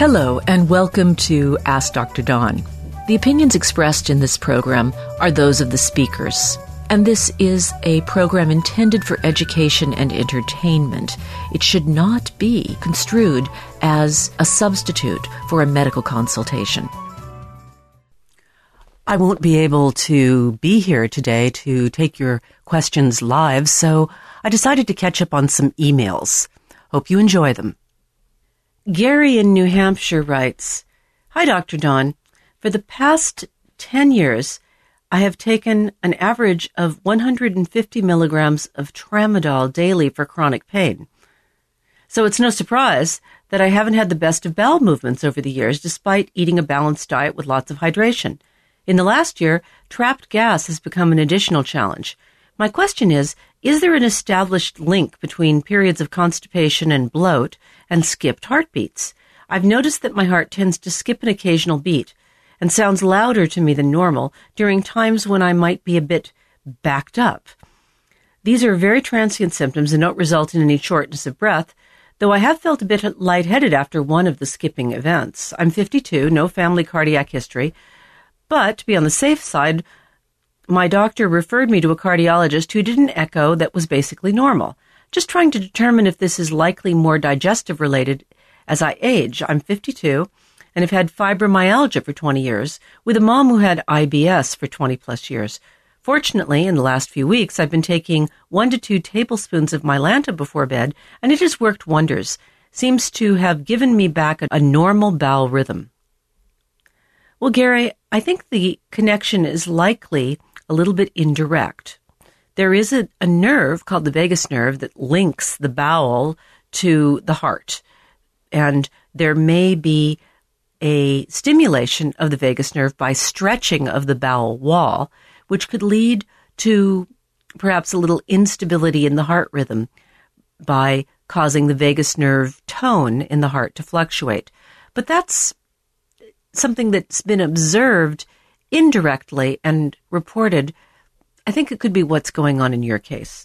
Hello, and welcome to Ask Dr. Dawn. The opinions expressed in this program are those of the speakers, and this is a program intended for education and entertainment. It should not be construed as a substitute for a medical consultation. I won't be able to be here today to take your questions live, so I decided to catch up on some emails. Hope you enjoy them. Gary in New Hampshire writes, Hi, Dr. Dawn. For the past 10 years, I have taken an average of 150 milligrams of tramadol daily for chronic pain. So it's no surprise that I haven't had the best of bowel movements over the years, despite eating a balanced diet with lots of hydration. In the last year, trapped gas has become an additional challenge. My question is there an established link between periods of constipation and bloat and skipped heartbeats? I've noticed that my heart tends to skip an occasional beat and sounds louder to me than normal during times when I might be a bit backed up. These are very transient symptoms and don't result in any shortness of breath, though I have felt a bit lightheaded after one of the skipping events. I'm 52, no family cardiac history, but to be on the safe side, my doctor referred me to a cardiologist who did an echo that was basically normal. Just trying to determine if this is likely more digestive related as I age. I'm 52 and have had fibromyalgia for 20 years with a mom who had IBS for 20 plus years. Fortunately, in the last few weeks, I've been taking 1 to 2 tablespoons of Mylanta before bed, and it has worked wonders. Seems to have given me back a normal bowel rhythm. Well, Gary, I think the connection is likely a little bit indirect. There is a nerve called the vagus nerve that links the bowel to the heart, and there may be a stimulation of the vagus nerve by stretching of the bowel wall, which could lead to perhaps a little instability in the heart rhythm by causing the vagus nerve tone in the heart to fluctuate. But that's something that's been observed indirectly and reported. I think it could be what's going on in your case.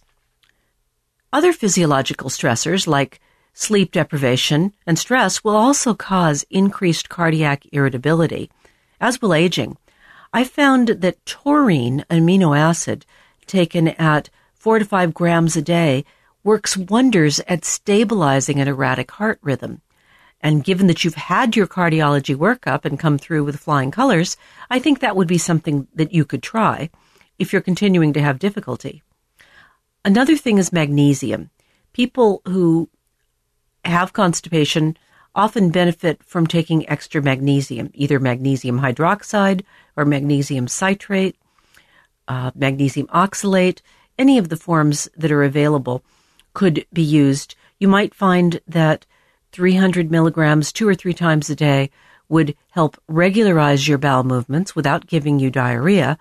Other physiological stressors like sleep deprivation and stress will also cause increased cardiac irritability, as will aging. I found that taurine amino acid taken at 4 to 5 grams a day works wonders at stabilizing an erratic heart rhythm. And given that you've had your cardiology workup and come through with flying colors, I think that would be something that you could try if you're continuing to have difficulty. Another thing is magnesium. People who have constipation often benefit from taking extra magnesium, either magnesium hydroxide or magnesium citrate, magnesium oxalate. Any of the forms that are available could be used. You might find that 300 milligrams 2 or 3 times a day would help regularize your bowel movements without giving you diarrhea.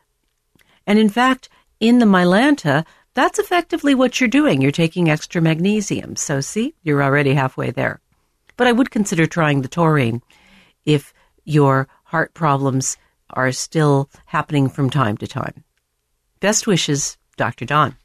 And in fact, in the Mylanta, that's effectively what you're doing. You're taking extra magnesium. So see, you're already halfway there. But I would consider trying the taurine if your heart problems are still happening from time to time. Best wishes, Dr. Dawn.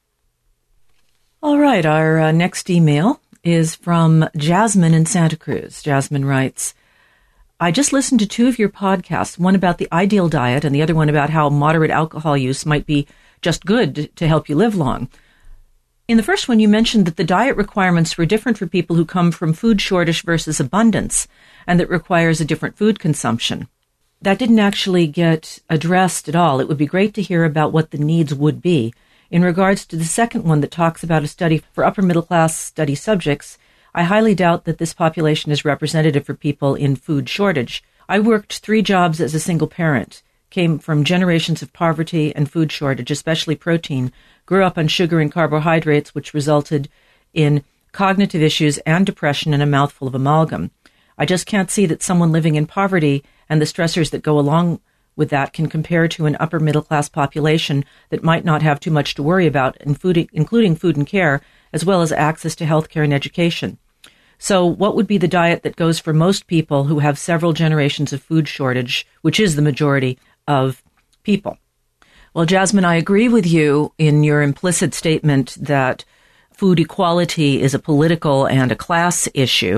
All right, our next email is from Jasmine in Santa Cruz. Jasmine writes, I just listened to 2 of your podcasts, one about the ideal diet and the other one about how moderate alcohol use might be just good to help you live long. In the first one, you mentioned that the diet requirements were different for people who come from food shortage versus abundance, and that requires a different food consumption. That didn't actually get addressed at all. It would be great to hear about what the needs would be. In regards to the second one that talks about a study for upper middle class study subjects, I highly doubt that this population is representative for people in food shortage. I worked 3 jobs as a single parent, came from generations of poverty and food shortage, especially protein, grew up on sugar and carbohydrates, which resulted in cognitive issues and depression and a mouthful of amalgam. I just can't see that someone living in poverty and the stressors that go along with that can compare to an upper middle class population that might not have too much to worry about, including food and care, as well as access to healthcare and education. So what would be the diet that goes for most people who have several generations of food shortage, which is the majority of people? Well, Jasmine, I agree with you in your implicit statement that food equality is a political and a class issue.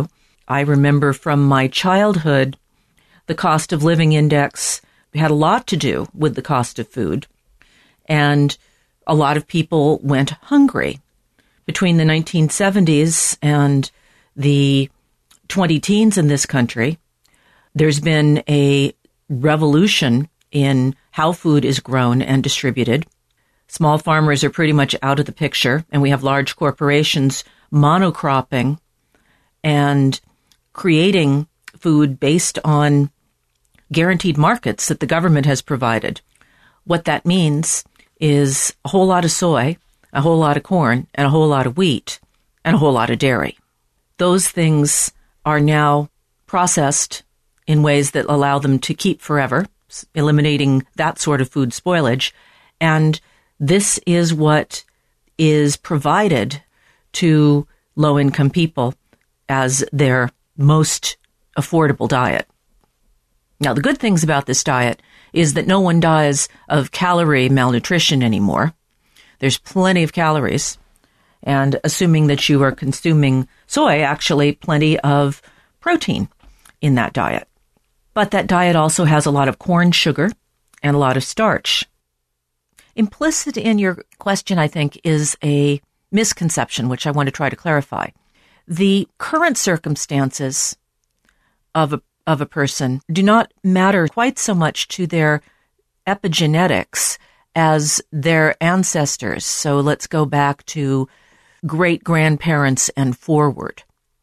I remember from my childhood, the cost of living index had a lot to do with the cost of food. And a lot of people went hungry. Between the 1970s and the 20-teens in this country, there's been a revolution in how food is grown and distributed. Small farmers are pretty much out of the picture, and we have large corporations monocropping and creating food based on guaranteed markets that the government has provided. What that means is a whole lot of soy, a whole lot of corn, and a whole lot of wheat, and a whole lot of dairy. Those things are now processed in ways that allow them to keep forever, eliminating that sort of food spoilage. And this is what is provided to low-income people as their most affordable diet. Now, the good things about this diet is that no one dies of calorie malnutrition anymore. There's plenty of calories. And assuming that you are consuming soy, actually plenty of protein in that diet. But that diet also has a lot of corn sugar and a lot of starch. Implicit in your question, I think, is a misconception, which I want to try to clarify. The current circumstances of a person do not matter quite so much to their epigenetics as their ancestors. So let's go back to great-grandparents and forward.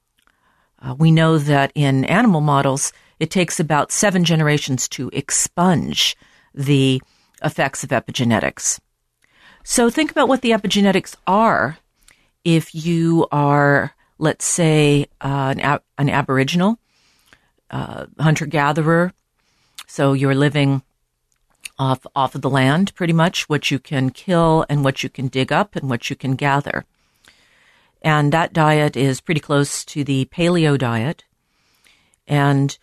We know that in animal models, it takes about 7 generations to expunge the effects of epigenetics. So think about what the epigenetics are if you are, let's say, an aboriginal, hunter-gatherer. So you're living off of the land, pretty much, what you can kill and what you can dig up and what you can gather. And that diet is pretty close to the paleo diet. And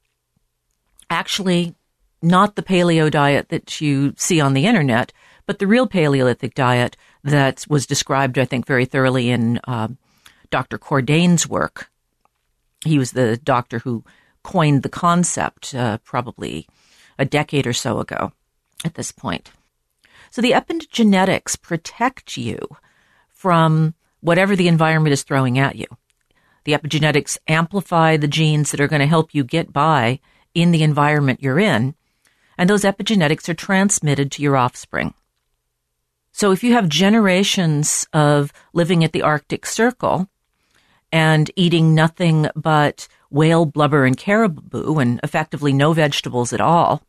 actually, not the paleo diet that you see on the internet, but the real Paleolithic diet that was described, I think, very thoroughly in Dr. Cordain's work. He was the doctor who coined the concept probably a decade or so ago at this point. So the epigenetics protect you from whatever the environment is throwing at you. The epigenetics amplify the genes that are going to help you get by in the environment you're in, and those epigenetics are transmitted to your offspring. So if you have generations of living at the Arctic Circle and eating nothing but whale blubber and caribou and effectively no vegetables at all,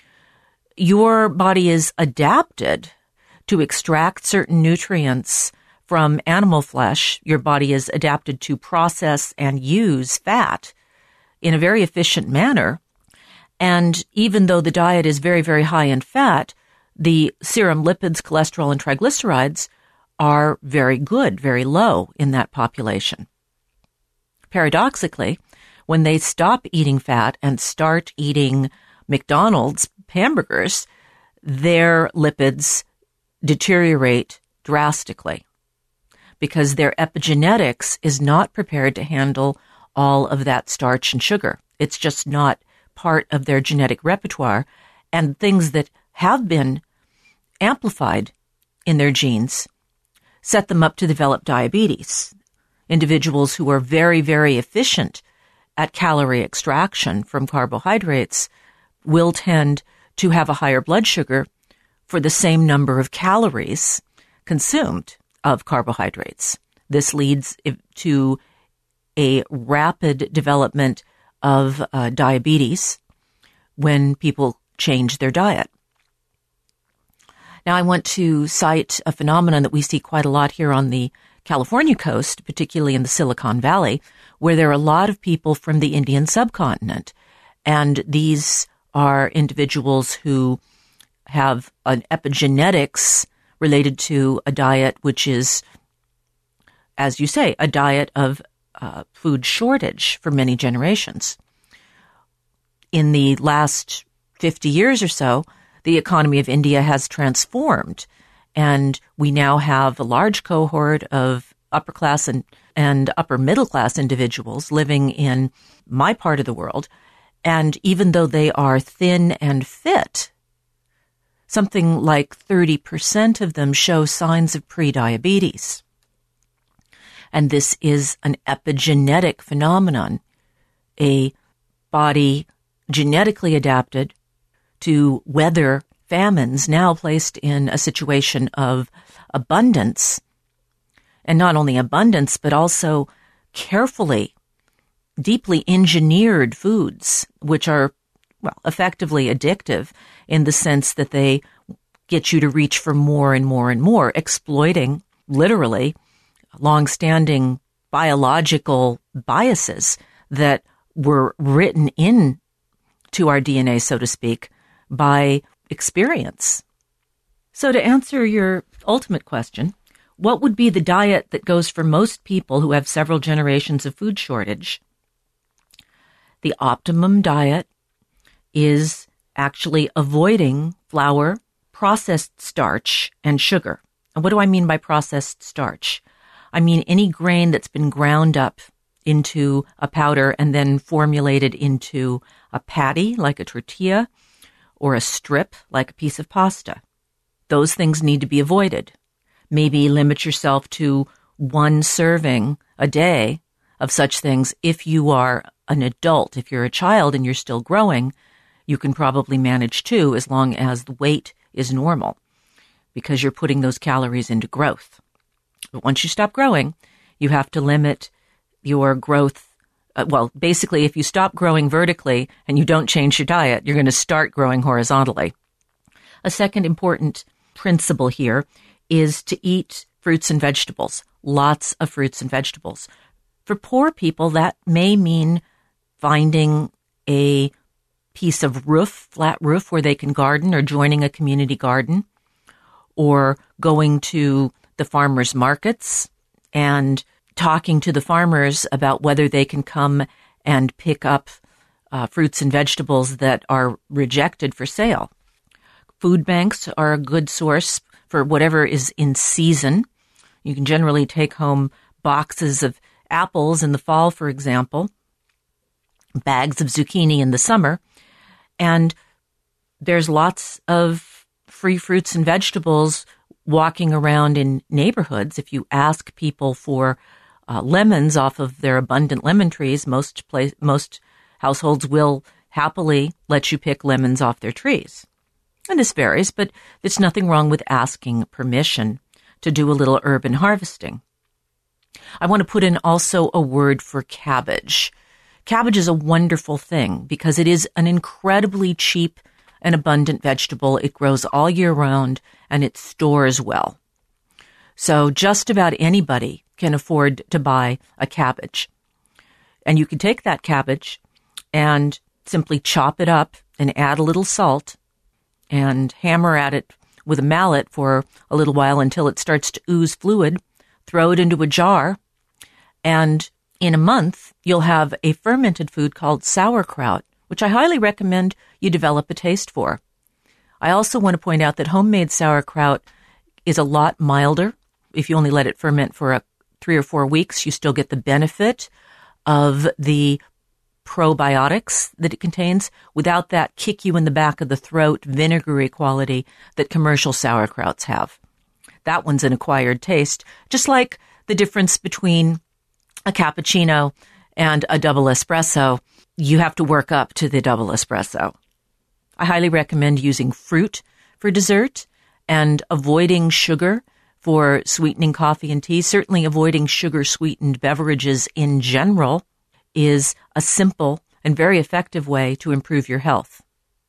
your body is adapted to extract certain nutrients from animal flesh. Your body is adapted to process and use fat in a very efficient manner. And even though the diet is very, very high in fat, the serum lipids, cholesterol, and triglycerides are very good, very low in that population. Paradoxically, when they stop eating fat and start eating McDonald's hamburgers, their lipids deteriorate drastically because their epigenetics is not prepared to handle all of that starch and sugar. It's just not part of their genetic repertoire, and things that have been amplified in their genes set them up to develop diabetes. Individuals who are very, very efficient at calorie extraction from carbohydrates will tend to have a higher blood sugar for the same number of calories consumed of carbohydrates. This leads to a rapid development of diabetes when people change their diet. Now, I want to cite a phenomenon that we see quite a lot here on the California coast, particularly in the Silicon Valley, where there are a lot of people from the Indian subcontinent. And these are individuals who have an epigenetics related to a diet which is, as you say, a diet of food shortage for many generations. In the last 50 years or so, the economy of India has transformed, and we now have a large cohort of upper class and upper middle class individuals living in my part of the world. And even though they are thin and fit, something like 30% of them show signs of prediabetes. And this is an epigenetic phenomenon, a body genetically adapted to weather famines, now placed in a situation of abundance. And not only abundance, but also carefully, deeply engineered foods, which are, well, effectively addictive in the sense that they get you to reach for more and more and more, exploiting, literally, long-standing biological biases that were written in to our DNA, so to speak, by experience. So to answer your ultimate question, what would be the diet that goes for most people who have several generations of food shortage? The optimum diet is actually avoiding flour, processed starch, and sugar. And what do I mean by processed starch? I mean any grain that's been ground up into a powder and then formulated into a patty, like a tortilla, or a strip, like a piece of pasta. Those things need to be avoided. Maybe limit yourself to one serving a day of such things. If you are an adult, if you're a child and you're still growing, you can probably manage two as long as the weight is normal, because you're putting those calories into growth. But once you stop growing, you have to limit your growth. Basically, if you stop growing vertically and you don't change your diet, you're going to start growing horizontally. A second important principle here is to eat fruits and vegetables, lots of fruits and vegetables. For poor people, that may mean finding a piece of roof, flat roof, where they can garden, or joining a community garden, or going to the farmers' markets and talking to the farmers about whether they can come and pick up fruits and vegetables that are rejected for sale. Food banks are a good source for whatever is in season. You can generally take home boxes of apples in the fall, for example, bags of zucchini in the summer, and there's lots of free fruits and vegetables walking around in neighborhoods. If you ask people for lemons off of their abundant lemon trees, most households will happily let you pick lemons off their trees. And this varies, but there's nothing wrong with asking permission to do a little urban harvesting. I want to put in also a word for cabbage. Cabbage is a wonderful thing because it is an incredibly cheap and abundant vegetable. It grows all year round and it stores well. So just about anybody can afford to buy a cabbage. And you can take that cabbage and simply chop it up and add a little salt and hammer at it with a mallet for a little while until it starts to ooze fluid. Throw it into a jar, and in a month, you'll have a fermented food called sauerkraut, which I highly recommend you develop a taste for. I also want to point out that homemade sauerkraut is a lot milder. If you only let it ferment for 3 or 4 weeks, you still get the benefit of the probiotics that it contains without that kick you in the back of the throat vinegary quality that commercial sauerkrauts have. That one's an acquired taste, just like the difference between a cappuccino and a double espresso. You have to work up to the double espresso. I highly recommend using fruit for dessert and avoiding sugar for sweetening coffee and tea. Certainly avoiding sugar-sweetened beverages in general is a simple and very effective way to improve your health.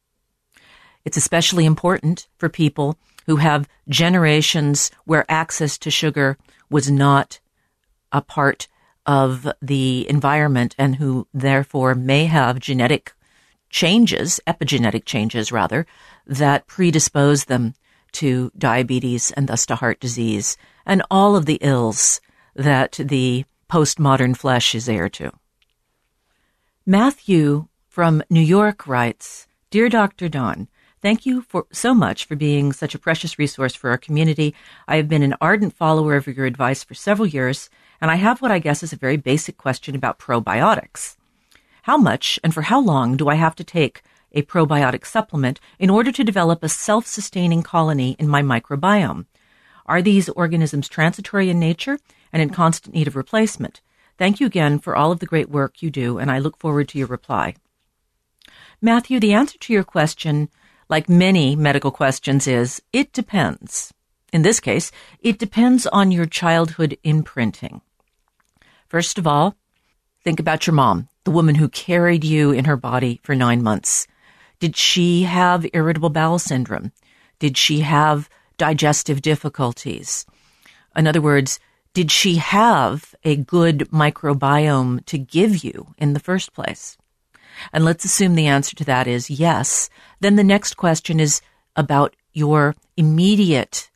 It's especially important for people who have generations where access to sugar was not a part of the environment and who therefore may have genetic changes, epigenetic changes rather, that predispose them to diabetes and thus to heart disease and all of the ills that the postmodern flesh is heir to. Matthew from New York writes, Dear Dr. Dawn, Thank you so much for being such a precious resource for our community. I have been an ardent follower of your advice for several years, and I have what I guess is a very basic question about probiotics. How much and for how long do I have to take a probiotic supplement in order to develop a self-sustaining colony in my microbiome? Are these organisms transitory in nature and in constant need of replacement? Thank you again for all of the great work you do, and I look forward to your reply. Matthew, the answer to your question, like many medical questions, is it depends. In this case, it depends on your childhood imprinting. First of all, think about your mom, the woman who carried you in her body for 9 months. Did she have irritable bowel syndrome? Did she have digestive difficulties? In other words, did she have a good microbiome to give you in the first place? And let's assume the answer to that is yes. Then the next question is about your immediate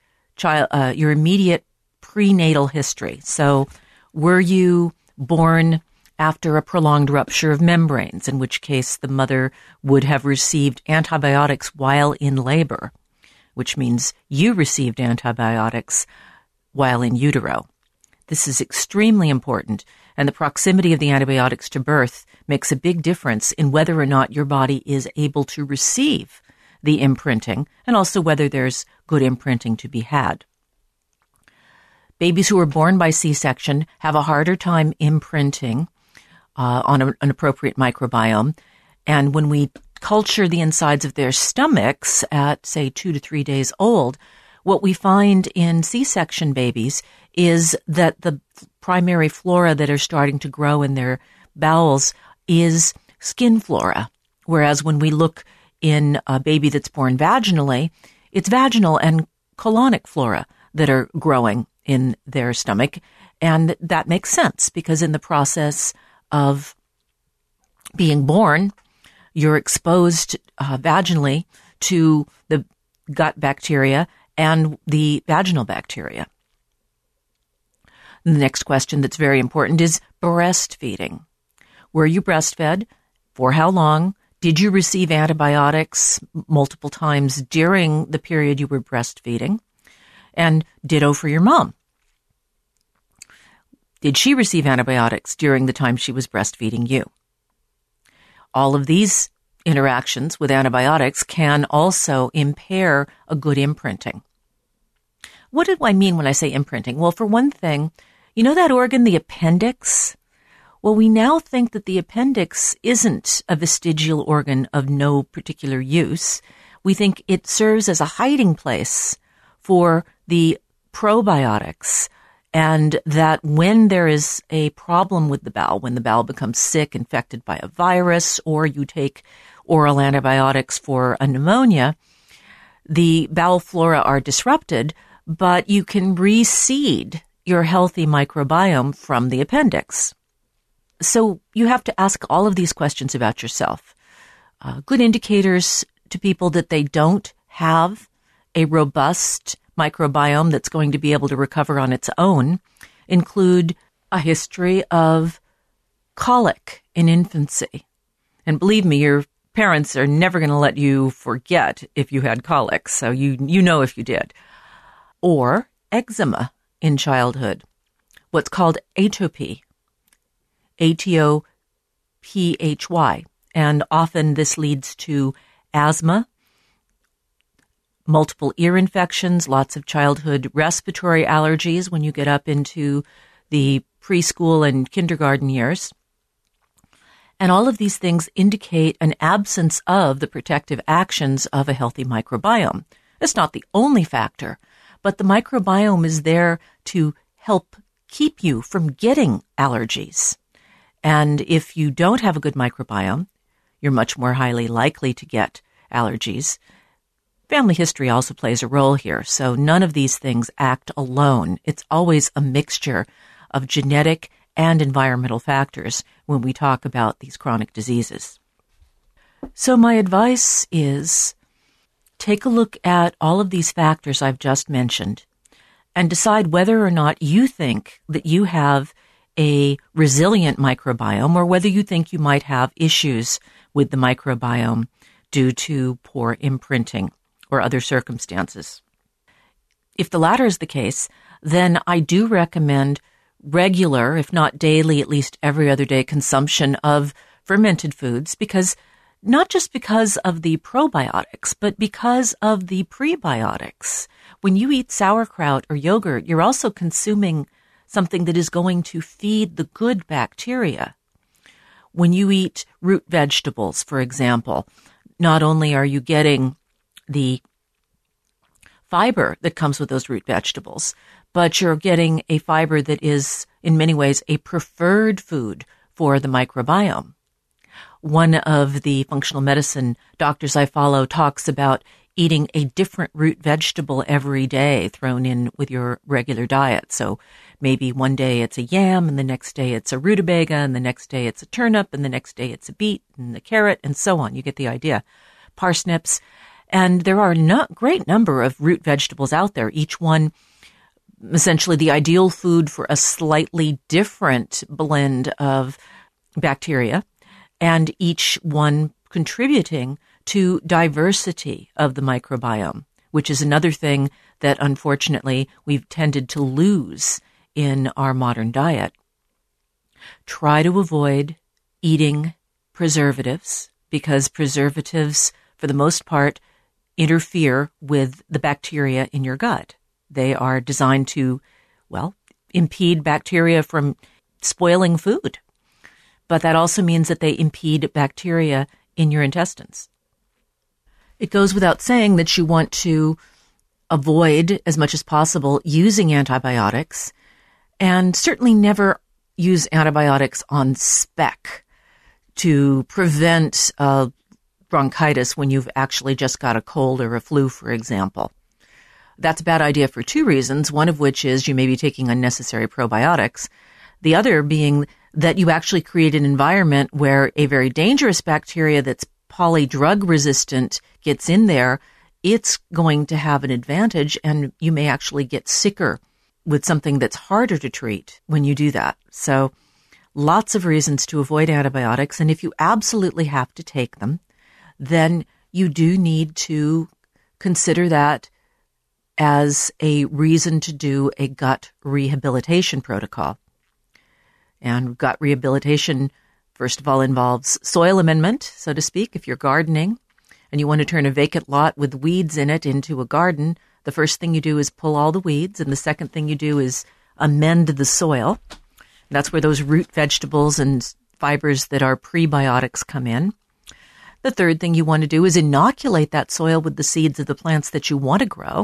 prenatal history. So were you born after a prolonged rupture of membranes, in which case the mother would have received antibiotics while in labor, which means you received antibiotics while in utero. This is extremely important, and the proximity of the antibiotics to birth makes a big difference in whether or not your body is able to receive the imprinting, and also whether there's good imprinting to be had. Babies who are born by C-section have a harder time imprinting on an appropriate microbiome, and when we culture the insides of their stomachs at, say, 2 to 3 days old, what we find in C-section babies is that the primary flora that are starting to grow in their bowels is skin flora, whereas when we look in a baby that's born vaginally, it's vaginal and colonic flora that are growing in their stomach, and that makes sense because in the process of being born, you're exposed vaginally to the gut bacteria and the vaginal bacteria. The next question that's very important is breastfeeding. Were you breastfed? For how long? Did you receive antibiotics multiple times during the period you were breastfeeding? And ditto for your mom. Did she receive antibiotics during the time she was breastfeeding you? All of these interactions with antibiotics can also impair a good imprinting. What do I mean when I say imprinting? Well, for one thing, you know that organ, the appendix? Well, we now think that the appendix isn't a vestigial organ of no particular use. We think it serves as a hiding place for the probiotics, and that when there is a problem with the bowel, when the bowel becomes sick, infected by a virus, or you take oral antibiotics for a pneumonia, the bowel flora are disrupted, but you can reseed your healthy microbiome from the appendix. So you have to ask all of these questions about yourself. Good indicators to people that they don't have a robust microbiome that's going to be able to recover on its own include a history of colic in infancy. And believe me, your parents are never going to let you forget if you had colic, so you know if you did. Or eczema in childhood, what's called atopy, A-T-O-P-H-Y. And often this leads to asthma, multiple ear infections, lots of childhood respiratory allergies when you get up into the preschool and kindergarten years. And all of these things indicate an absence of the protective actions of a healthy microbiome. It's not the only factor, but the microbiome is there to help keep you from getting allergies. And if you don't have a good microbiome, you're much more highly likely to get allergies. Family history also plays a role here, so none of these things act alone. It's always a mixture of genetic and environmental factors when we talk about these chronic diseases. So my advice is take a look at all of these factors I've just mentioned and decide whether or not you think that you have a resilient microbiome or whether you think you might have issues with the microbiome due to poor imprinting or other circumstances. If the latter is the case, then I do recommend regular, if not daily, at least every other day consumption of fermented foods, because not just because of the probiotics, but because of the prebiotics. When you eat sauerkraut or yogurt, you're also consuming something that is going to feed the good bacteria. When you eat root vegetables, for example, not only are you getting the fiber that comes with those root vegetables, but you're getting a fiber that is, in many ways, a preferred food for the microbiome. One of the functional medicine doctors I follow talks about eating a different root vegetable every day thrown in with your regular diet. So maybe one day it's a yam, and the next day it's a rutabaga, and the next day it's a turnip, and the next day it's a beet and a carrot, and so on. You get the idea. Parsnips. And there are a great number of root vegetables out there, each one essentially the ideal food for a slightly different blend of bacteria, and each one contributing to diversity of the microbiome, which is another thing that unfortunately we've tended to lose in our modern diet. Try to avoid eating preservatives, because preservatives, for the most part, interfere with the bacteria in your gut. They are designed to, impede bacteria from spoiling food. But that also means that they impede bacteria in your intestines. It goes without saying that you want to avoid, as much as possible, using antibiotics, and certainly never use antibiotics on spec to prevent bronchitis when you've actually just got a cold or a flu, for example. That's a bad idea for two reasons, one of which is you may be taking unnecessary probiotics. The other being that you actually create an environment where a very dangerous bacteria that's polydrug resistant gets in there. It's going to have an advantage, and you may actually get sicker with something that's harder to treat when you do that. So lots of reasons to avoid antibiotics, and if you absolutely have to take them, then you do need to consider that as a reason to do a gut rehabilitation protocol. And gut rehabilitation, first of all, involves soil amendment, so to speak. If you're gardening and you want to turn a vacant lot with weeds in it into a garden, the first thing you do is pull all the weeds, and the second thing you do is amend the soil. That's where those root vegetables and fibers that are prebiotics come in. The third thing you want to do is inoculate that soil with the seeds of the plants that you want to grow,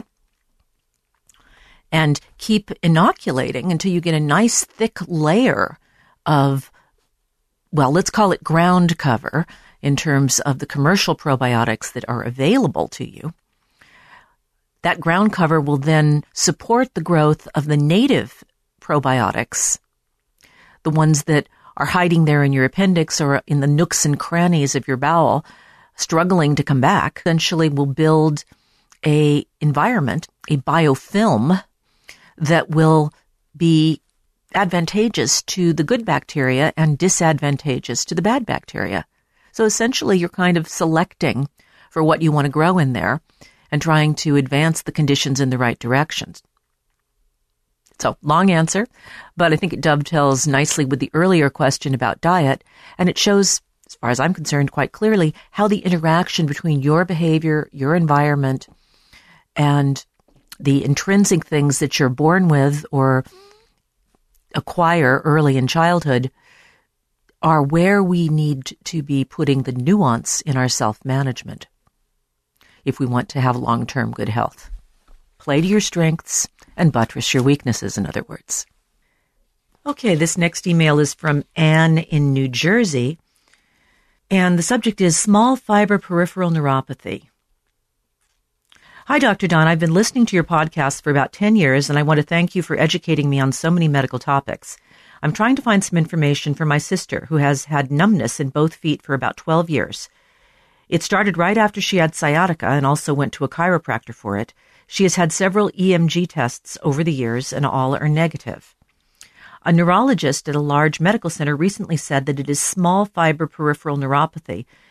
and keep inoculating until you get a nice thick layer of, let's call it ground cover in terms of the commercial probiotics that are available to you. That ground cover will then support the growth of the native probiotics, the ones that are hiding there in your appendix or in the nooks and crannies of your bowel, struggling to come back. Essentially will build a environment, a biofilm, that will be advantageous to the good bacteria and disadvantageous to the bad bacteria. So essentially, you're kind of selecting for what you want to grow in there and trying to advance the conditions in the right directions. So, long answer, but I think it dovetails nicely with the earlier question about diet, and it shows, as far as I'm concerned, quite clearly how the interaction between your behavior, your environment, and the intrinsic things that you're born with or acquire early in childhood are where we need to be putting the nuance in our self-management if we want to have long-term good health. Play to your strengths and buttress your weaknesses, in other words. Okay, this next email is from Anne in New Jersey, and the subject is small fiber peripheral neuropathy. Hi, Dr. Don. I've been listening to your podcast for about 10 years, and I want to thank you for educating me on so many medical topics. I'm trying to find some information for my sister, who has had numbness in both feet for about 12 years. It started right after she had sciatica and also went to a chiropractor for it. She has had several EMG tests over the years, and all are negative. A neurologist at a large medical center recently said that it is small fiber peripheral neuropathy,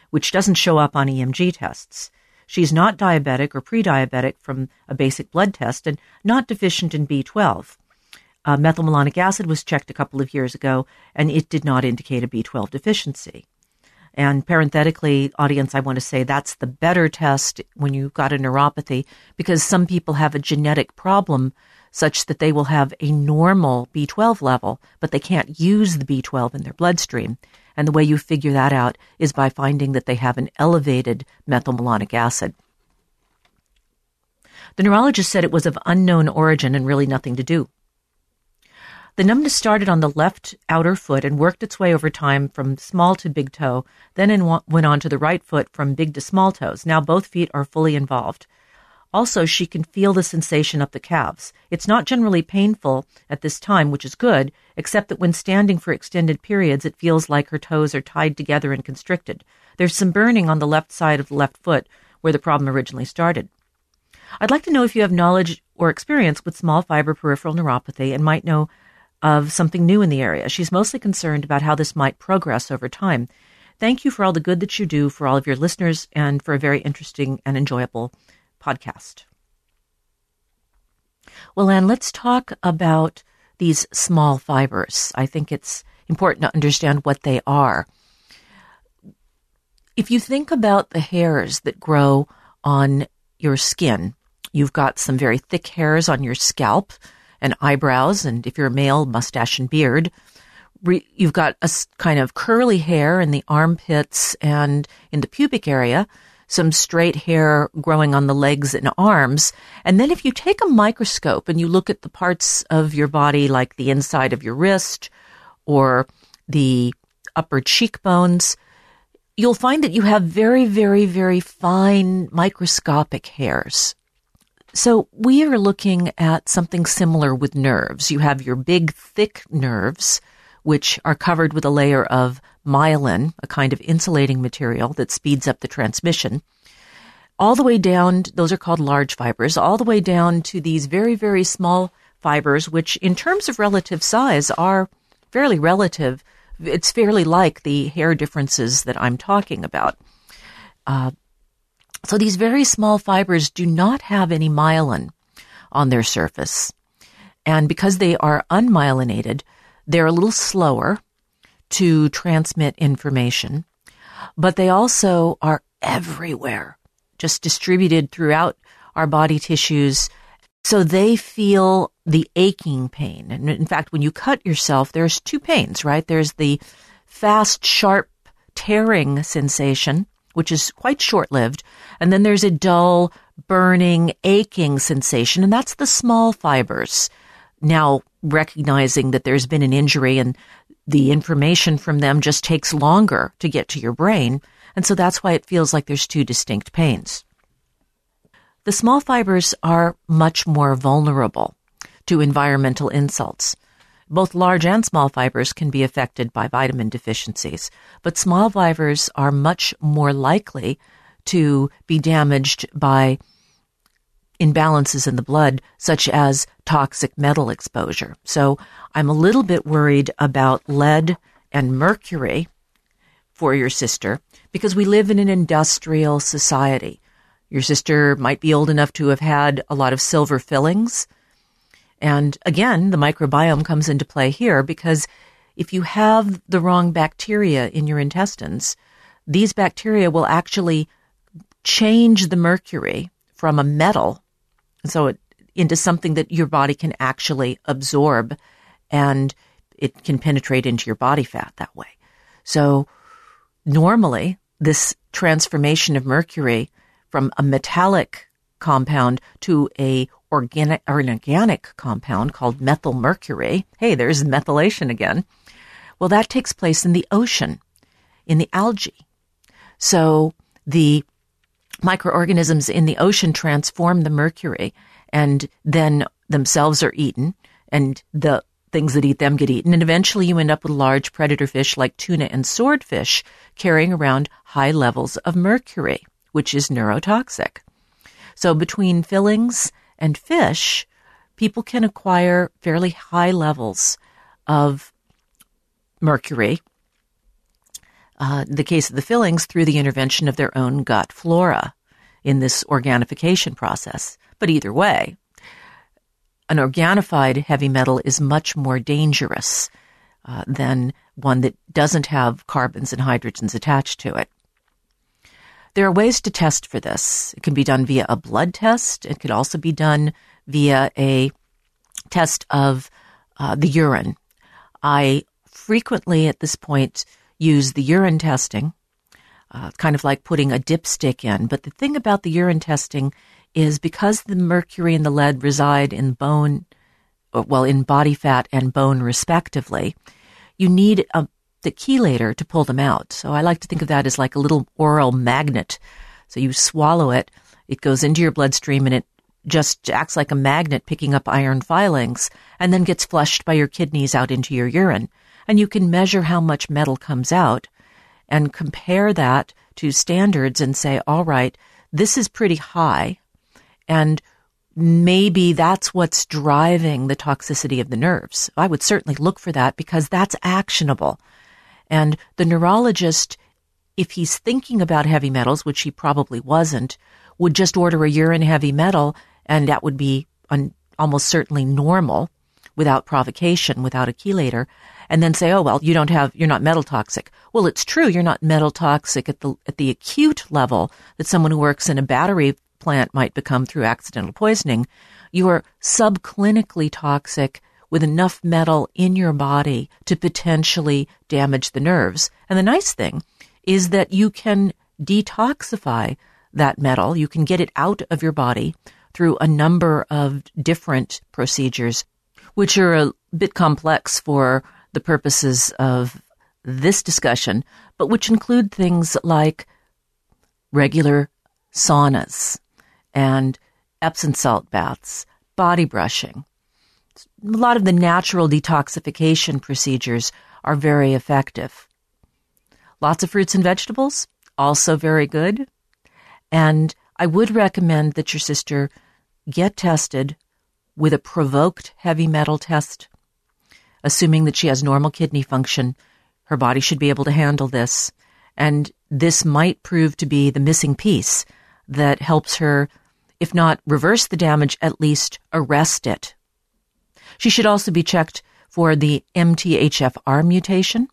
which doesn't show up on EMG tests. She's not diabetic or pre-diabetic from a basic blood test and not deficient in B12. Methylmalonic acid was checked a couple of years ago, and it did not indicate a B12 deficiency. And parenthetically, audience, I want to say that's the better test when you've got a neuropathy, because some people have a genetic problem such that they will have a normal B12 level, but they can't use the B12 in their bloodstream. And the way you figure that out is by finding that they have an elevated methylmalonic acid. The neurologist said it was of unknown origin and really nothing to do. The numbness started on the left outer foot and worked its way over time from small to big toe, then went on to the right foot from big to small toes. Now both feet are fully involved. Also, she can feel the sensation up the calves. It's not generally painful at this time, which is good, except that when standing for extended periods, it feels like her toes are tied together and constricted. There's some burning on the left side of the left foot where the problem originally started. I'd like to know if you have knowledge or experience with small fiber peripheral neuropathy and might know of something new in the area. She's mostly concerned about how this might progress over time. Thank you for all the good that you do for all of your listeners and for a very interesting and enjoyable podcast. Well, Anne, let's talk about these small fibers. I think it's important to understand what they are. If you think about the hairs that grow on your skin, you've got some very thick hairs on your scalp and eyebrows, and if you're a male, mustache and beard. You've got a kind of curly hair in the armpits and in the pubic area, some straight hair growing on the legs and arms. And then if you take a microscope and you look at the parts of your body like the inside of your wrist or the upper cheekbones, you'll find that you have very, very, very fine microscopic hairs. So we are looking at something similar with nerves. You have your big, thick nerves, which are covered with a layer of myelin, a kind of insulating material that speeds up the transmission. All the way down, those are called large fibers, all the way down to these very, very small fibers, which in terms of relative size are fairly relative. It's fairly like the hair differences that I'm talking about. So these very small fibers do not have any myelin on their surface. And because they are unmyelinated, they're a little slower to transmit information, but they also are everywhere, just distributed throughout our body tissues. So they feel the aching pain. And in fact, when you cut yourself, there's two pains, right? There's the fast, sharp tearing sensation, which is quite short-lived. And then there's a dull, burning, aching sensation, and that's the small fibers. Now, recognizing that there's been an injury and the information from them just takes longer to get to your brain, and so that's why it feels like there's two distinct pains. The small fibers are much more vulnerable to environmental insults. Both large and small fibers can be affected by vitamin deficiencies, but small fibers are much more likely to be damaged by imbalances in the blood, such as toxic metal exposure. So I'm a little bit worried about lead and mercury for your sister because we live in an industrial society. Your sister might be old enough to have had a lot of silver fillings. And again, the microbiome comes into play here because if you have the wrong bacteria in your intestines, these bacteria will actually change the mercury from a metal into something that your body can actually absorb, and it can penetrate into your body fat that way. So normally, this transformation of mercury from a metallic compound to an organic compound called methylmercury, hey, there's methylation again, well, that takes place in the ocean, in the algae. So the microorganisms in the ocean transform the mercury and then themselves are eaten, and the things that eat them get eaten, and eventually you end up with large predator fish like tuna and swordfish carrying around high levels of mercury, which is neurotoxic. So between fillings and fish, people can acquire fairly high levels of mercury the case of the fillings, through the intervention of their own gut flora in this organification process. But either way, an organified heavy metal is much more dangerous than one that doesn't have carbons and hydrogens attached to it. There are ways to test for this. It can be done via a blood test. It could also be done via a test of the urine. I frequently at this point use the urine testing, kind of like putting a dipstick in. But the thing about the urine testing is because the mercury and the lead reside in bone, in body fat and bone respectively, you need the chelator to pull them out. So I like to think of that as like a little oral magnet. So you swallow it, it goes into your bloodstream, and it just acts like a magnet picking up iron filings and then gets flushed by your kidneys out into your urine. And you can measure how much metal comes out and compare that to standards and say, all right, this is pretty high, and maybe that's what's driving the toxicity of the nerves. I would certainly look for that because that's actionable. And the neurologist, if he's thinking about heavy metals, which he probably wasn't, would just order a urine heavy metal, and that would be almost certainly normal without provocation, without a chelator, and then say, oh, well, you're not metal toxic. Well, it's true, you're not metal toxic at the acute level that someone who works in a battery plant might become through accidental poisoning. You are subclinically toxic with enough metal in your body to potentially damage the nerves. And the nice thing is that you can detoxify that metal. You can get it out of your body through a number of different procedures, which are a bit complex for the purposes of this discussion, but which include things like regular saunas and Epsom salt baths, body brushing. A lot of the natural detoxification procedures are very effective. Lots of fruits and vegetables, also very good. And I would recommend that your sister get tested with a provoked heavy metal test. Assuming that she has normal kidney function, her body should be able to handle this. And this might prove to be the missing piece that helps her, if not reverse the damage, at least arrest it. She should also be checked for the MTHFR mutation,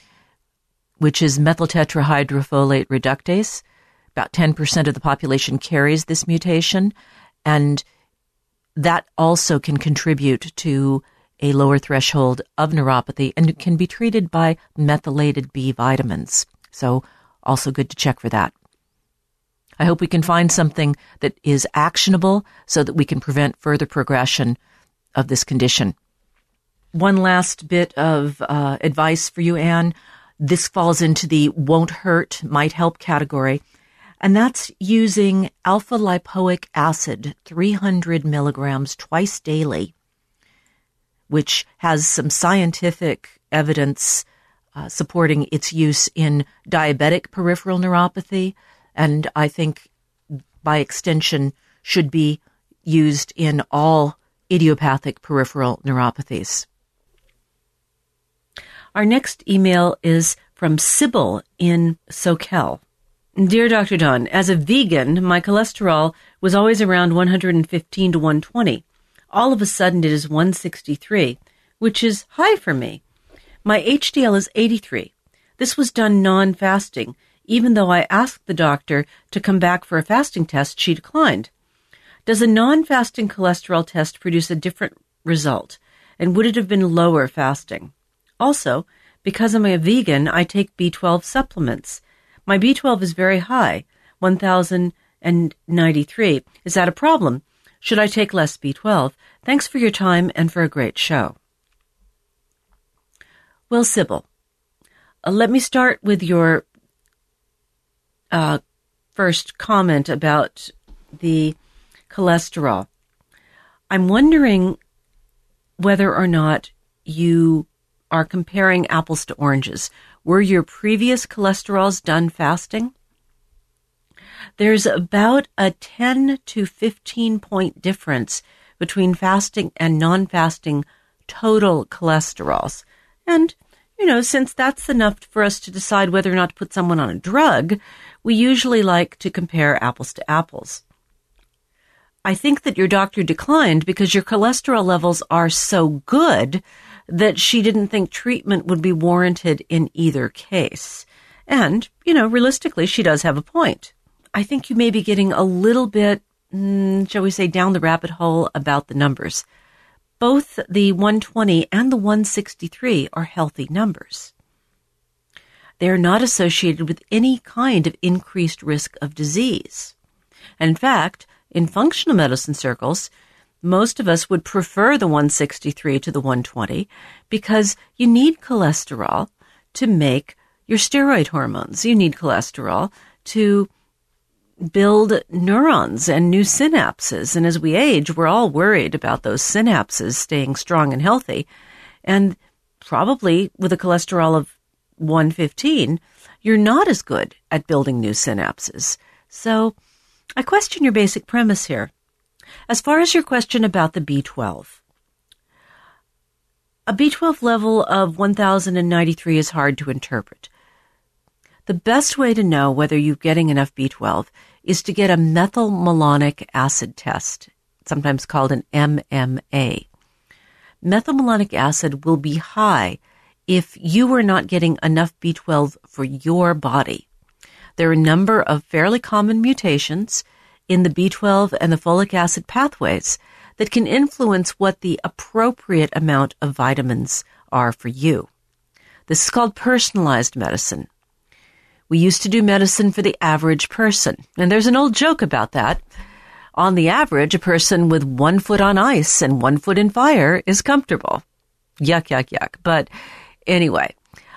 which is methyltetrahydrofolate reductase. About 10% of the population carries this mutation, and that also can contribute to a lower threshold of neuropathy, and it can be treated by methylated B vitamins. So also good to check for that. I hope we can find something that is actionable so that we can prevent further progression of this condition. One last bit of advice for you, Anne. This falls into the won't hurt, might help category, and that's using alpha-lipoic acid, 300 milligrams twice daily, which has some scientific evidence supporting its use in diabetic peripheral neuropathy, and I think by extension should be used in all idiopathic peripheral neuropathies. Our next email is from Sybil in Soquel. Dear Dr. Don, as a vegan, my cholesterol was always around 115 to 120. All of a sudden it is 163, which is high for me. My HDL is 83. This was done non-fasting. Even though I asked the doctor to come back for a fasting test, she declined. Does a non-fasting cholesterol test produce a different result? And would it have been lower fasting? Also, because I'm a vegan, I take B12 supplements. My B12 is very high, 1,093. Is that a problem? Should I take less B12? Thanks for your time and for a great show. Well, Sybil, let me start with your first comment about the cholesterol. I'm wondering whether or not you are comparing apples to oranges. Were your previous cholesterols done fasting? There's about a 10 to 15 point difference between fasting and non-fasting total cholesterols. And since that's enough for us to decide whether or not to put someone on a drug, we usually like to compare apples to apples. I think that your doctor declined because your cholesterol levels are so good that she didn't think treatment would be warranted in either case. And, realistically, she does have a point. I think you may be getting a little bit, shall we say, down the rabbit hole about the numbers. Both the 120 and the 163 are healthy numbers. They are not associated with any kind of increased risk of disease. And in fact, in functional medicine circles, most of us would prefer the 163 to the 120 because you need cholesterol to make your steroid hormones. You need cholesterol to build neurons and new synapses. And as we age, we're all worried about those synapses staying strong and healthy. And probably with a cholesterol of 115, you're not as good at building new synapses. So I question your basic premise here. As far as your question about the B12, a B12 level of 1,093 is hard to interpret. The best way to know whether you're getting enough B12 is to get a methylmalonic acid test, sometimes called an MMA. Methylmalonic acid will be high if you are not getting enough B12 for your body. There are a number of fairly common mutations in the B12 and the folic acid pathways that can influence what the appropriate amount of vitamins are for you. This is called personalized medicine. We used to do medicine for the average person, and there's an old joke about that. On the average, a person with 1 foot on ice and 1 foot in fire is comfortable. Yuck, yuck, yuck. But anyway,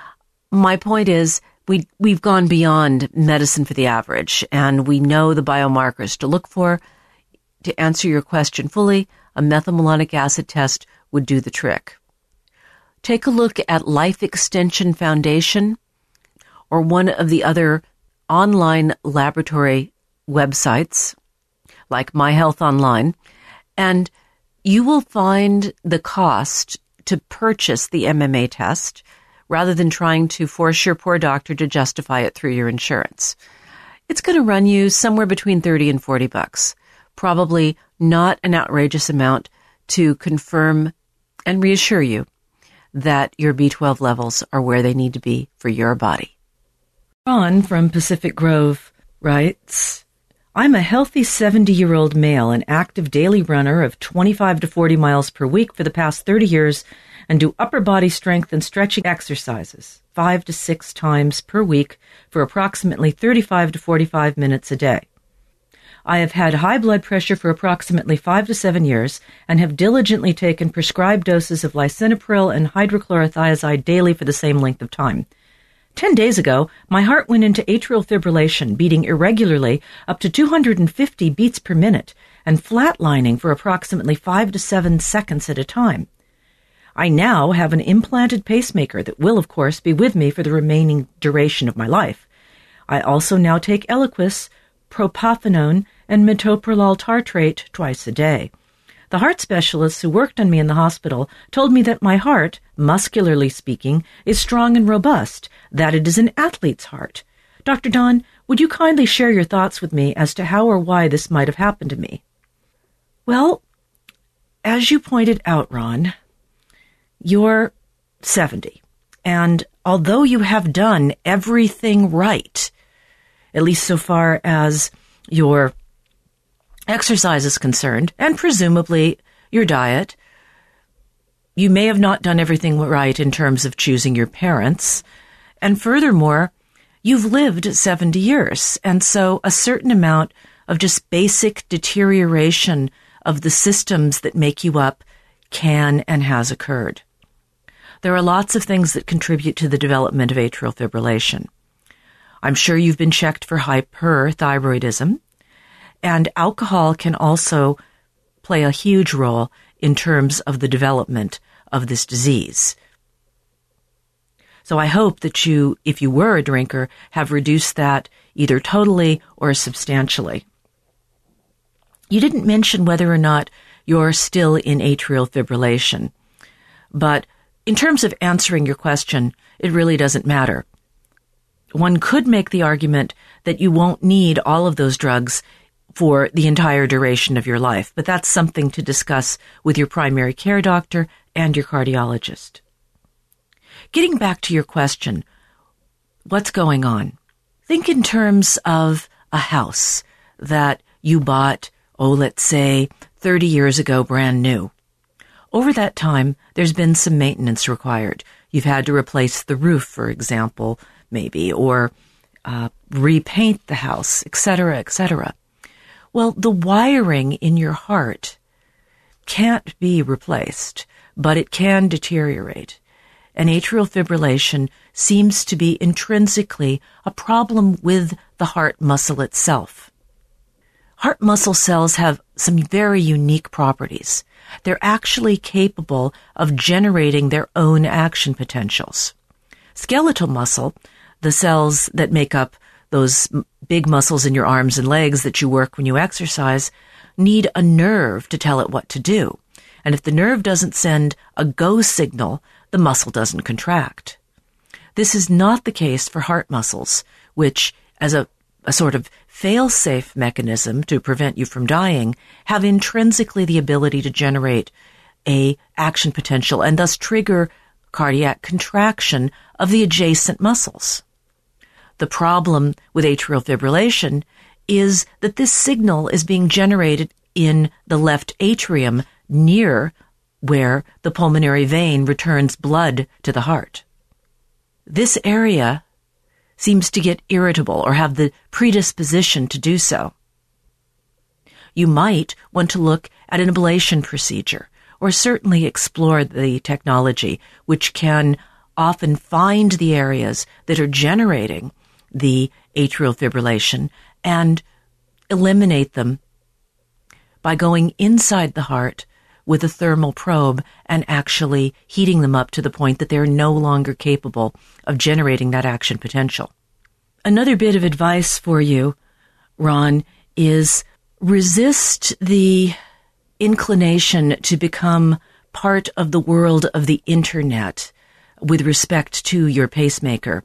my point is, We've gone beyond medicine for the average, and we know the biomarkers to look for. To answer your question fully, a methylmalonic acid test would do the trick. Take a look at Life Extension Foundation or one of the other online laboratory websites like My Health Online, and you will find the cost to purchase the MMA test rather than trying to force your poor doctor to justify it through your insurance. It's going to run you somewhere between $30 and $40. Probably not an outrageous amount to confirm and reassure you that your B12 levels are where they need to be for your body. Ron from Pacific Grove writes, I'm a healthy 70-year-old male, an active daily runner of 25 to 40 miles per week for the past 30 years, and do upper body strength and stretching exercises 5 to 6 times per week for approximately 35 to 45 minutes a day. I have had high blood pressure for approximately 5 to 7 years and have diligently taken prescribed doses of lisinopril and hydrochlorothiazide daily for the same length of time. 10 days ago, my heart went into atrial fibrillation, beating irregularly up to 250 beats per minute and flatlining for approximately 5 to 7 seconds at a time. I now have an implanted pacemaker that will, of course, be with me for the remaining duration of my life. I also now take Eliquis, propafenone, and metoprolol tartrate twice a day. The heart specialists who worked on me in the hospital told me that my heart, muscularly speaking, is strong and robust, that it is an athlete's heart. Dr. Don, would you kindly share your thoughts with me as to how or why this might have happened to me? Well, as you pointed out, Ron, you're 70, and although you have done everything right, at least so far as your exercise is concerned, and presumably your diet, you may have not done everything right in terms of choosing your parents, and furthermore, you've lived 70 years, and so a certain amount of just basic deterioration of the systems that make you up can and has occurred. There are lots of things that contribute to the development of atrial fibrillation. I'm sure you've been checked for hyperthyroidism, and alcohol can also play a huge role in terms of the development of this disease. So I hope that you, if you were a drinker, have reduced that either totally or substantially. You didn't mention whether or not you're still in atrial fibrillation, but in terms of answering your question, it really doesn't matter. One could make the argument that you won't need all of those drugs for the entire duration of your life, but that's something to discuss with your primary care doctor and your cardiologist. Getting back to your question, what's going on? Think in terms of a house that you bought, let's say 30 years ago, brand new. Over that time, there's been some maintenance required. You've had to replace the roof, for example, maybe, or repaint the house, etc., etc. Well, the wiring in your heart can't be replaced, but it can deteriorate. And atrial fibrillation seems to be intrinsically a problem with the heart muscle itself. Heart muscle cells have some very unique properties. They're actually capable of generating their own action potentials. Skeletal muscle, the cells that make up those big muscles in your arms and legs that you work when you exercise, need a nerve to tell it what to do. And if the nerve doesn't send a go signal, the muscle doesn't contract. This is not the case for heart muscles, which, as a sort of fail-safe mechanism to prevent you from dying, have intrinsically the ability to generate a action potential and thus trigger cardiac contraction of the adjacent muscles. The problem with atrial fibrillation is that this signal is being generated in the left atrium near where the pulmonary vein returns blood to the heart. This area seems to get irritable or have the predisposition to do so. You might want to look at an ablation procedure or certainly explore the technology which can often find the areas that are generating the atrial fibrillation and eliminate them by going inside the heart with a thermal probe and actually heating them up to the point that they're no longer capable of generating that action potential. Another bit of advice for you, Ron, is resist the inclination to become part of the world of the internet with respect to your pacemaker.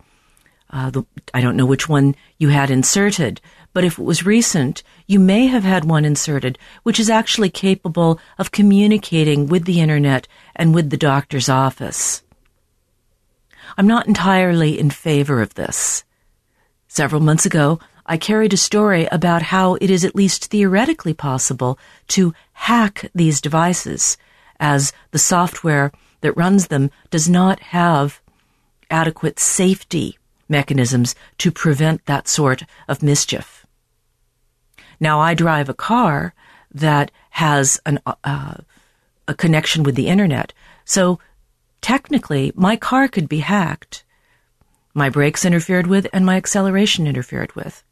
I don't know which one you had inserted, but if it was recent, you may have had one inserted, which is actually capable of communicating with the internet and with the doctor's office. I'm not entirely in favor of this. Several months ago, I carried a story about how it is at least theoretically possible to hack these devices, as the software that runs them does not have adequate safety mechanisms to prevent that sort of mischief. Now, I drive a car that has a connection with the internet, so technically my car could be hacked, my brakes interfered with, and my acceleration interfered with.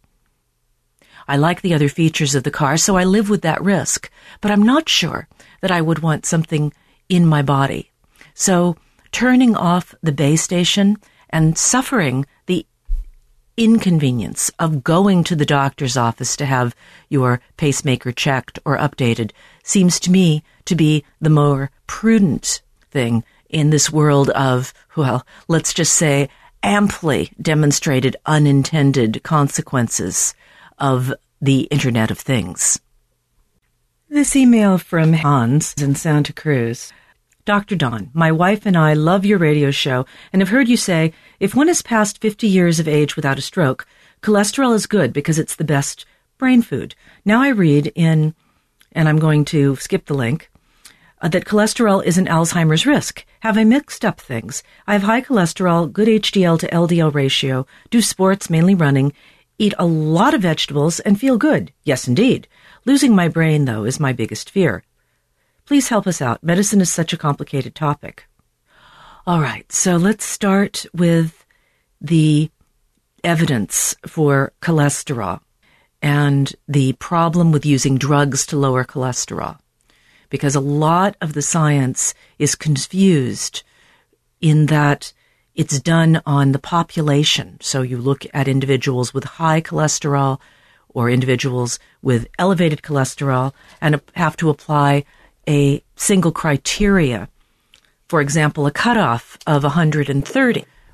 I like the other features of the car, so I live with that risk, but I'm not sure that I would want something in my body. So turning off the base station and suffering the inconvenience of going to the doctor's office to have your pacemaker checked or updated seems to me to be the more prudent thing in this world of, well, let's just say, amply demonstrated unintended consequences of the Internet of Things. This email from Hans in Santa Cruz. Dr. Don, my wife and I love your radio show and have heard you say, if one is past 50 years of age without a stroke, cholesterol is good because it's the best brain food. Now I read in, and I'm going to skip the link, that cholesterol is an Alzheimer's risk. Have I mixed up things? I have high cholesterol, good HDL to LDL ratio, do sports, mainly running, eat a lot of vegetables, and feel good. Yes, indeed. Losing my brain, though, is my biggest fear. Please help us out. Medicine is such a complicated topic. All right, so let's start with the evidence for cholesterol and the problem with using drugs to lower cholesterol, because a lot of the science is confused in that it's done on the population. So you look at individuals with high cholesterol or individuals with elevated cholesterol and have to apply a single criteria, for example, a cutoff of 130.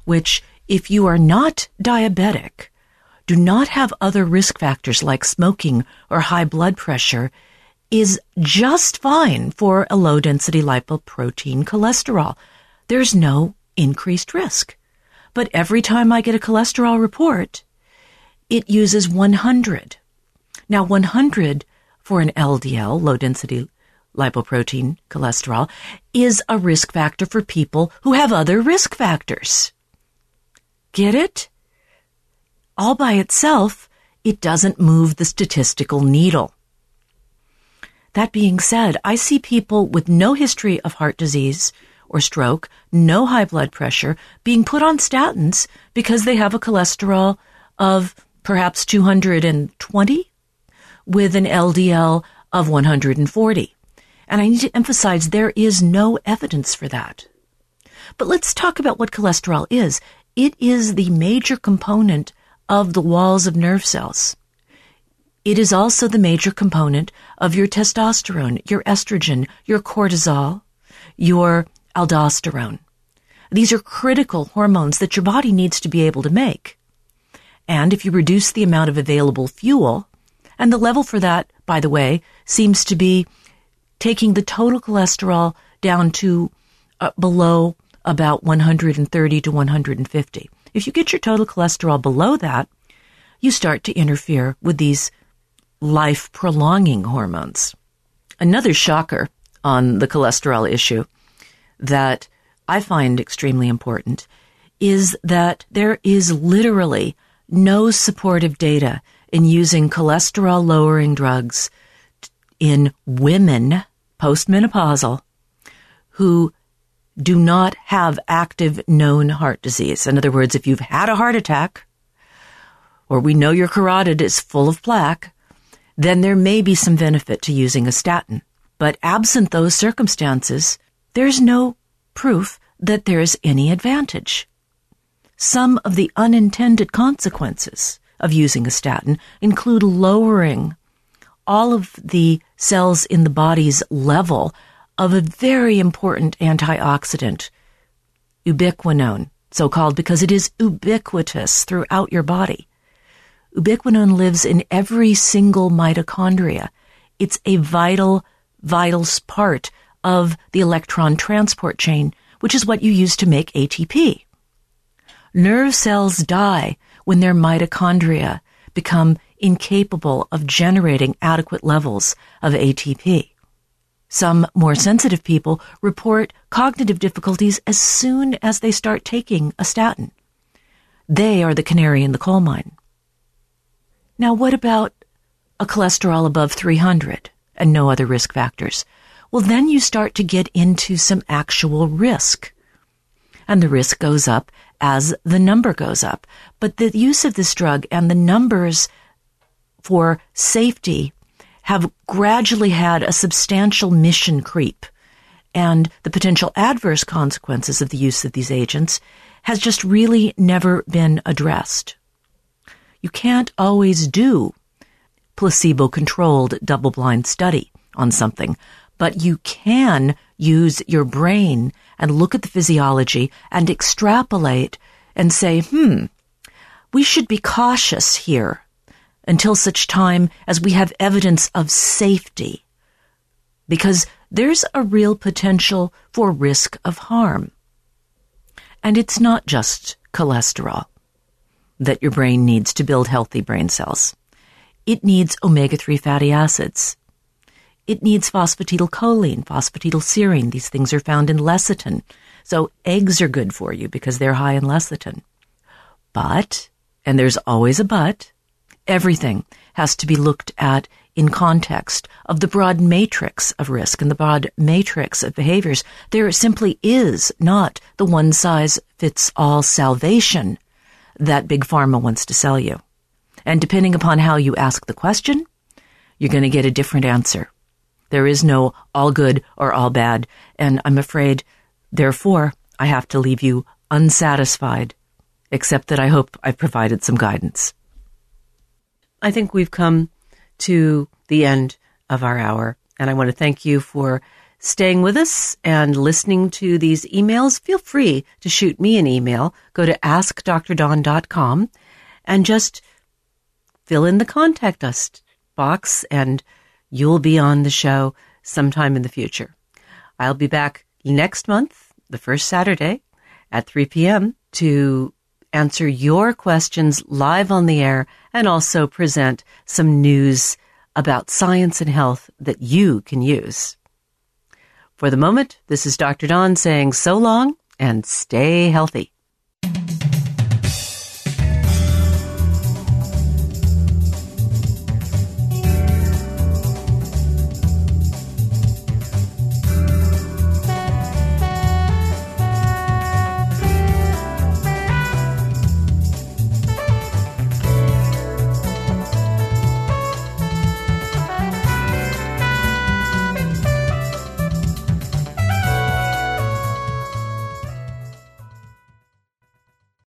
which, if you are not diabetic, do not have other risk factors like smoking or high blood pressure, is just fine for a low-density lipoprotein cholesterol. There's no increased risk. But every time I get a cholesterol report, it uses 100. Now, 100 for an LDL, low-density lipoprotein cholesterol, is a risk factor for people who have other risk factors. Get it? All by itself, it doesn't move the statistical needle. That being said, I see people with no history of heart disease or stroke, no high blood pressure, being put on statins because they have a cholesterol of perhaps 220 with an LDL of 140. And I need to emphasize there is no evidence for that. But let's talk about what cholesterol is. It is the major component of the walls of nerve cells. It is also the major component of your testosterone, your estrogen, your cortisol, your aldosterone. These are critical hormones that your body needs to be able to make. And if you reduce the amount of available fuel, and the level for that, by the way, seems to be taking the total cholesterol down to below about 130 to 150. If you get your total cholesterol below that, you start to interfere with these life-prolonging hormones. Another shocker on the cholesterol issue that I find extremely important is that there is literally no supportive data in using cholesterol-lowering drugs in women, postmenopausal, who do not have active known heart disease. In other words, if you've had a heart attack, or we know your carotid is full of plaque, then there may be some benefit to using a statin. But absent those circumstances, there's no proof that there's any advantage. Some of the unintended consequences of using a statin include lowering all of the cells in the body's level of a very important antioxidant, ubiquinone, so-called because it is ubiquitous throughout your body. Ubiquinone lives in every single mitochondria. It's a vital part of the electron transport chain, which is what you use to make ATP. Nerve cells die when their mitochondria become incapable of generating adequate levels of ATP. Some more sensitive people report cognitive difficulties as soon as they start taking a statin. They are the canary in the coal mine. Now, what about a cholesterol above 300 and no other risk factors? Well, then you start to get into some actual risk. And the risk goes up as the number goes up. But the use of this drug and the numbers for safety have gradually had a substantial mission creep. And the potential adverse consequences of the use of these agents has just really never been addressed. You can't always do placebo-controlled double-blind study on something, but you can use your brain and look at the physiology and extrapolate and say, we should be cautious here until such time as we have evidence of safety, because there's a real potential for risk of harm. And it's not just cholesterol that your brain needs to build healthy brain cells. It needs omega-3 fatty acids. It needs phosphatidylcholine, phosphatidylserine. These things are found in lecithin. So eggs are good for you because they're high in lecithin. But, and there's always a but, everything has to be looked at in context of the broad matrix of risk and the broad matrix of behaviors. There simply is not the one-size-fits-all salvation that Big Pharma wants to sell you. And depending upon how you ask the question, you're going to get a different answer. There is no all good or all bad, and I'm afraid, therefore, I have to leave you unsatisfied, except that I hope I've provided some guidance. I think we've come to the end of our hour, and I want to thank you for staying with us and listening to these emails. Feel free to shoot me an email. Go to askdrdawn.com and just fill in the contact us box, and you'll be on the show sometime in the future. I'll be back next month, the first Saturday at 3 p.m. to answer your questions live on the air and also present some news about science and health that you can use. For the moment, this is Dr. Dawn saying so long and stay healthy.